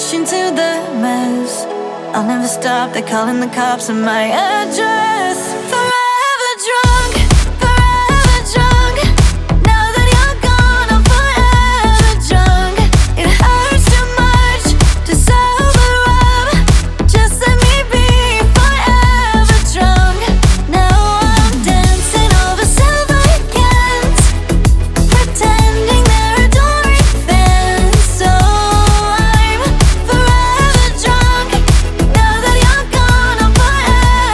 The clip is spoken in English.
rush into the mess. I'll never stop, they're calling the cops on my address.